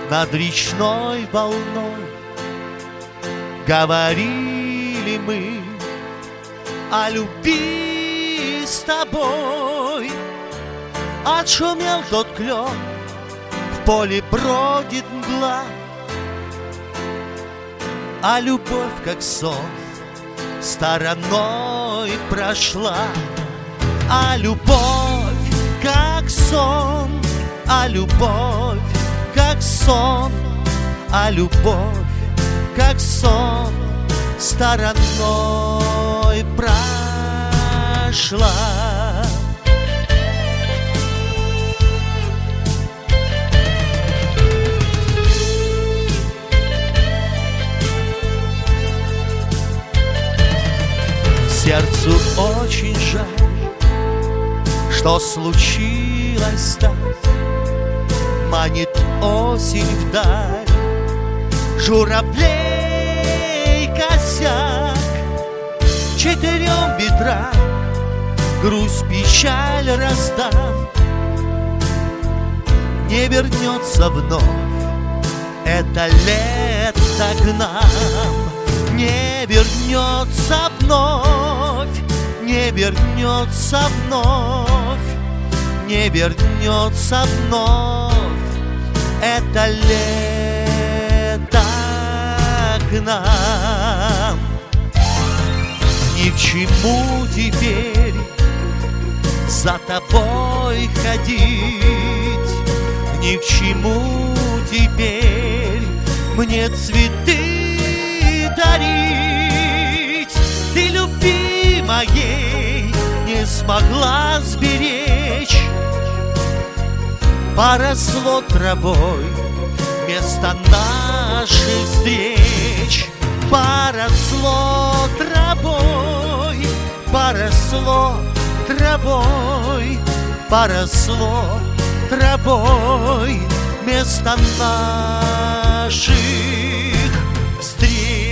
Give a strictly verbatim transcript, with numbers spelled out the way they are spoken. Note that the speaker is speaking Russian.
над речной волной. Говорили мы о любви с тобой. Отшумел тот клен, в поле бродит мгла, а любовь, как сон, стороной прошла. А любовь, как сон, а любовь, как сон, а любовь, как сон, стороной прошла. Сердцу очень жаль, что случилось так. Манит осень вдаль журавлей косяк. Четырем ветрам грусть, печаль раздам. Не вернется вновь это лето к нам. Не вернется вновь, не вернется вновь, не вернется вновь это лето к нам. Ни к чему теперь за тобой ходить, ни к чему теперь мне цветы дарить. Ты любви моей не смогла сберечь. Поросло травой место наших встреч. Поросло травой, поросло травой, поросло травой место наших встреч.